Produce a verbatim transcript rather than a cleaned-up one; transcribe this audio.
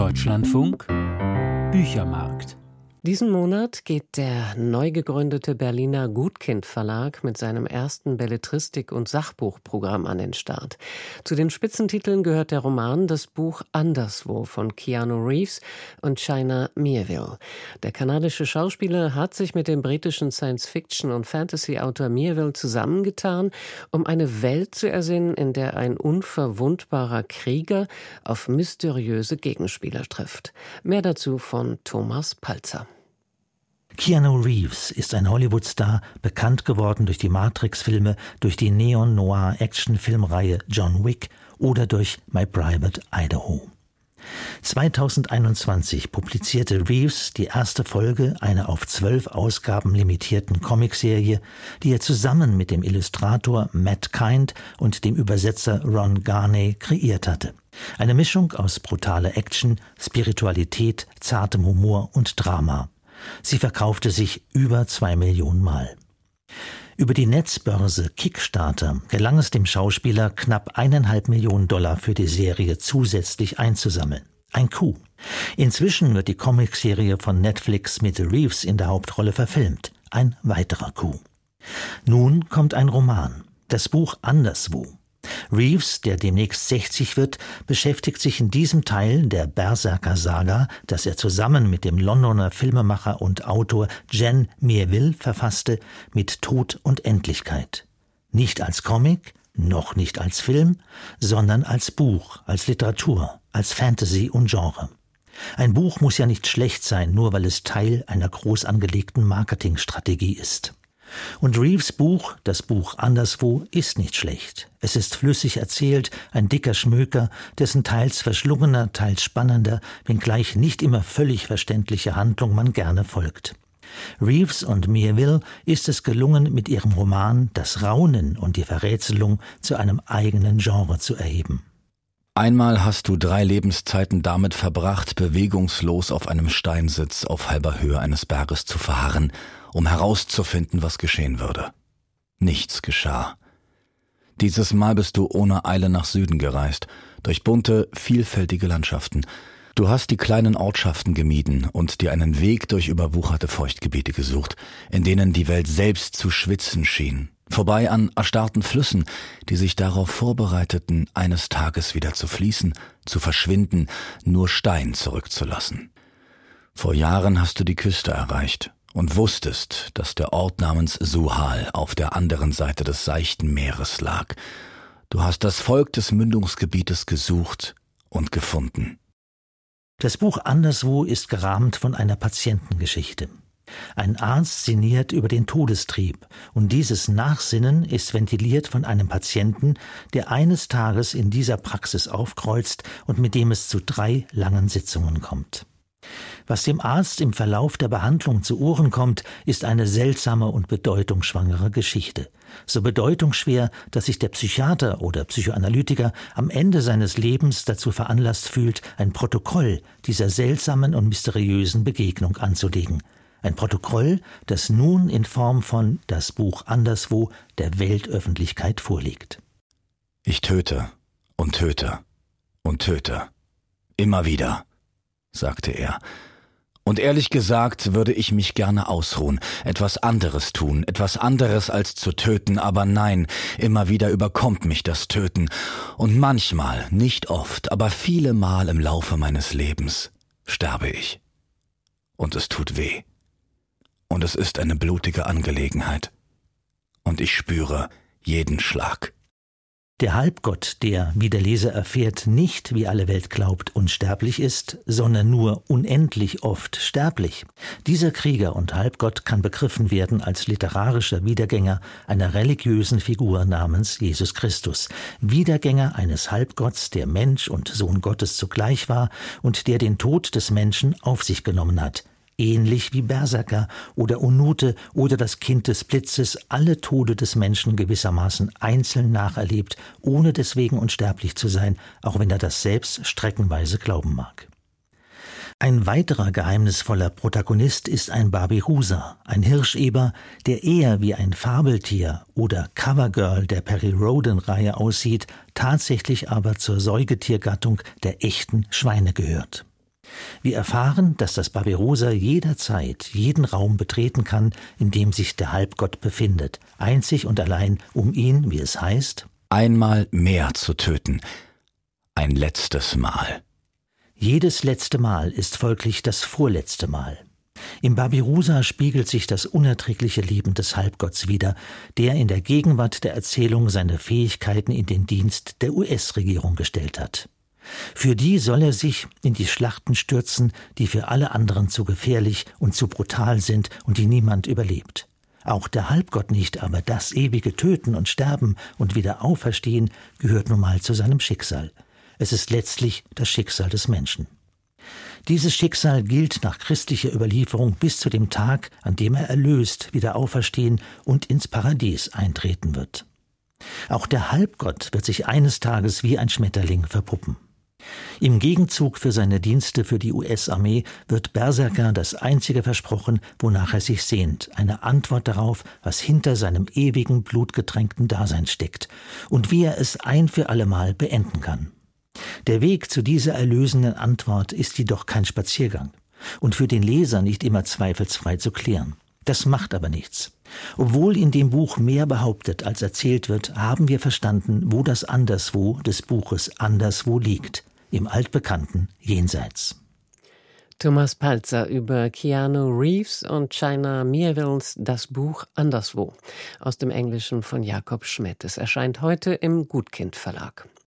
Deutschlandfunk Büchermarkt. Diesen Monat geht der neu gegründete Berliner Gutkind Verlag mit seinem ersten Belletristik- und Sachbuchprogramm an den Start. Zu den Spitzentiteln gehört der Roman Das Buch Anderswo von Keanu Reeves und China Miéville. Der kanadische Schauspieler hat sich mit dem britischen Science-Fiction- und Fantasy-Autor Miéville zusammengetan, um eine Welt zu ersinnen, in der ein unverwundbarer Krieger auf mysteriöse Gegenspieler trifft. Mehr dazu von Thomas Palzer. Keanu Reeves ist ein Hollywood-Star, bekannt geworden durch die Matrix-Filme, durch die Neon-Noir-Action-Filmreihe John Wick oder durch My Private Idaho. zweitausendeinundzwanzig publizierte Reeves die erste Folge einer auf zwölf Ausgaben limitierten Comicserie, die er zusammen mit dem Illustrator Matt Kind und dem Übersetzer Ron Garney kreiert hatte. Eine Mischung aus brutaler Action, Spiritualität, zartem Humor und Drama. Sie verkaufte sich über zwei Millionen Mal. Über die Netzbörse Kickstarter gelang es dem Schauspieler, knapp eineinhalb Millionen Dollar für die Serie zusätzlich einzusammeln. Ein Coup. Inzwischen wird die Comicserie von Netflix mit Reeves in der Hauptrolle verfilmt. Ein weiterer Coup. Nun kommt ein Roman. Das Buch Anderswo. Reeves, der demnächst sechzig wird, beschäftigt sich in diesem Teil der Berserker-Saga, das er zusammen mit dem Londoner Filmemacher und Autor Jen Miéville verfasste, mit Tod und Endlichkeit. Nicht als Comic, noch nicht als Film, sondern als Buch, als Literatur, als Fantasy und Genre. Ein Buch muss ja nicht schlecht sein, nur weil es Teil einer groß angelegten Marketingstrategie ist. Und Reeves' Buch, das Buch Anderswo, ist nicht schlecht. Es ist flüssig erzählt, ein dicker Schmöker, dessen teils verschlungener, teils spannender, wenngleich nicht immer völlig verständliche Handlung man gerne folgt. Reeves und Miéville ist es gelungen, mit ihrem Roman das Raunen und die Verrätselung zu einem eigenen Genre zu erheben. Einmal hast du drei Lebenszeiten damit verbracht, bewegungslos auf einem Steinsitz auf halber Höhe eines Berges zu verharren, um herauszufinden, was geschehen würde. Nichts geschah. Dieses Mal bist du ohne Eile nach Süden gereist, durch bunte, vielfältige Landschaften. Du hast die kleinen Ortschaften gemieden und dir einen Weg durch überwucherte Feuchtgebiete gesucht, in denen die Welt selbst zu schwitzen schien. Vorbei an erstarrten Flüssen, die sich darauf vorbereiteten, eines Tages wieder zu fließen, zu verschwinden, nur Stein zurückzulassen. Vor Jahren hast du die Küste erreicht und wusstest, dass der Ort namens Suhal auf der anderen Seite des seichten Meeres lag. Du hast das Volk des Mündungsgebietes gesucht und gefunden. Das Buch Anderswo ist gerahmt von einer Patientengeschichte. Ein Arzt sinniert über den Todestrieb und dieses Nachsinnen ist ventiliert von einem Patienten, der eines Tages in dieser Praxis aufkreuzt und mit dem es zu drei langen Sitzungen kommt. Was dem Arzt im Verlauf der Behandlung zu Ohren kommt, ist eine seltsame und bedeutungsschwangere Geschichte. So bedeutungsschwer, dass sich der Psychiater oder Psychoanalytiker am Ende seines Lebens dazu veranlasst fühlt, ein Protokoll dieser seltsamen und mysteriösen Begegnung anzulegen. Ein Protokoll, das nun in Form von Das Buch Anderswo der Weltöffentlichkeit vorliegt. Ich töte und töte und töte. Immer wieder, sagte er. Und ehrlich gesagt würde ich mich gerne ausruhen, etwas anderes tun, etwas anderes als zu töten, aber nein, immer wieder überkommt mich das Töten. Und manchmal, nicht oft, aber viele Mal im Laufe meines Lebens sterbe ich. Und es tut weh. Und es ist eine blutige Angelegenheit. Und ich spüre jeden Schlag. Der Halbgott, der, wie der Leser erfährt, nicht, wie alle Welt glaubt, unsterblich ist, sondern nur unendlich oft sterblich. Dieser Krieger und Halbgott kann begriffen werden als literarischer Wiedergänger einer religiösen Figur namens Jesus Christus. Wiedergänger eines Halbgotts, der Mensch und Sohn Gottes zugleich war und der den Tod des Menschen auf sich genommen hat. Ähnlich wie Berserker oder Unute oder das Kind des Blitzes alle Tode des Menschen gewissermaßen einzeln nacherlebt, ohne deswegen unsterblich zu sein, auch wenn er das selbst streckenweise glauben mag. Ein weiterer geheimnisvoller Protagonist ist ein Babirusa, ein Hirscheber, der eher wie ein Fabeltier oder Covergirl der Perry Rhodan-Reihe aussieht, tatsächlich aber zur Säugetiergattung der echten Schweine gehört. Wir erfahren, dass das Babirusa jederzeit jeden Raum betreten kann, in dem sich der Halbgott befindet, einzig und allein, um ihn, wie es heißt, einmal mehr zu töten, ein letztes Mal. Jedes letzte Mal ist folglich das vorletzte Mal. Im Babirusa spiegelt sich das unerträgliche Leben des Halbgotts wider, der in der Gegenwart der Erzählung seine Fähigkeiten in den Dienst der U S-Regierung gestellt hat. Für die soll er sich in die Schlachten stürzen, die für alle anderen zu gefährlich und zu brutal sind und die niemand überlebt. Auch der Halbgott nicht, aber das ewige Töten und Sterben und wieder Auferstehen gehört nun mal zu seinem Schicksal. Es ist letztlich das Schicksal des Menschen. Dieses Schicksal gilt nach christlicher Überlieferung bis zu dem Tag, an dem er erlöst, wieder auferstehen und ins Paradies eintreten wird. Auch der Halbgott wird sich eines Tages wie ein Schmetterling verpuppen. Im Gegenzug für seine Dienste für die U S-Armee wird Berserker das Einzige versprochen, wonach er sich sehnt, eine Antwort darauf, was hinter seinem ewigen, blutgetränkten Dasein steckt und wie er es ein für allemal beenden kann. Der Weg zu dieser erlösenden Antwort ist jedoch kein Spaziergang und für den Leser nicht immer zweifelsfrei zu klären. Das macht aber nichts. Obwohl in dem Buch mehr behauptet als erzählt wird, haben wir verstanden, wo das Anderswo des Buches anderswo liegt, im altbekannten Jenseits. Thomas Palzer über Keanu Reeves und China Miéville's Das Buch Anderswo aus dem Englischen von Jakob Schmidt. Es erscheint heute im Gutkind Verlag.